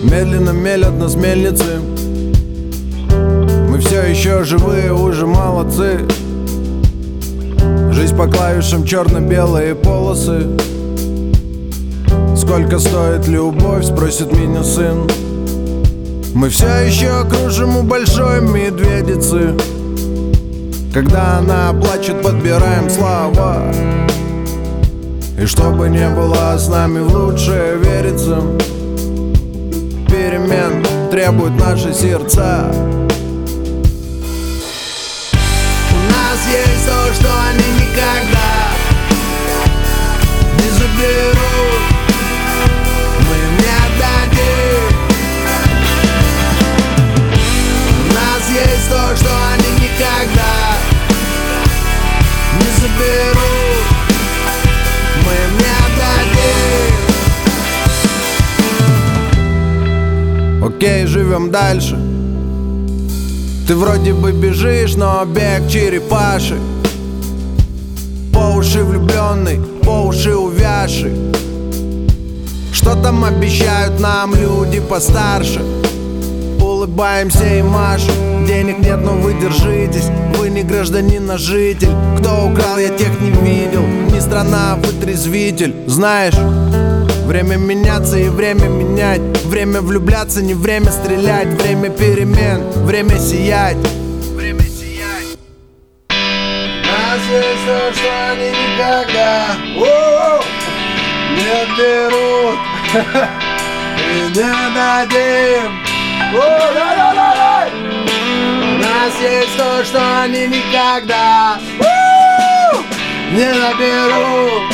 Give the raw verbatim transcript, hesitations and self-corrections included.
Медленно мелят нас мельницы. Мы все еще живые, уже молодцы. Жизнь по клавишам, черно-белые полосы. Сколько стоит любовь, спросит меня сын. Мы все еще кружим у большой медведицы. Когда она плачет, подбираем слова. И чтобы не было с нами, в лучшее верится. Перемен требуют наши сердца. У нас есть то, что они никогда не заберут. Мы им не отдадим. У нас есть то, что они никогда не заберут. Мы им не отдадим. Окей, живем дальше. Ты вроде бы бежишь, но бег черепаши. По уши влюбленный, по уши увязший. Что там обещают нам люди постарше? Улыбаемся и машем. Денег нет, но вы держитесь. Вы не гражданин, а житель. Кто украл, я тех не видел. Не страна, а вытрезвитель. Знаешь, время меняться и время менять. Время влюбляться, не время стрелять. Время перемен, время сиять. Время сиять. У нас есть то, что они никогда о-о-о, не отберут. И не дадим. О-дай-дай-дай. У нас есть то, что они никогда о-о-о, не наберут.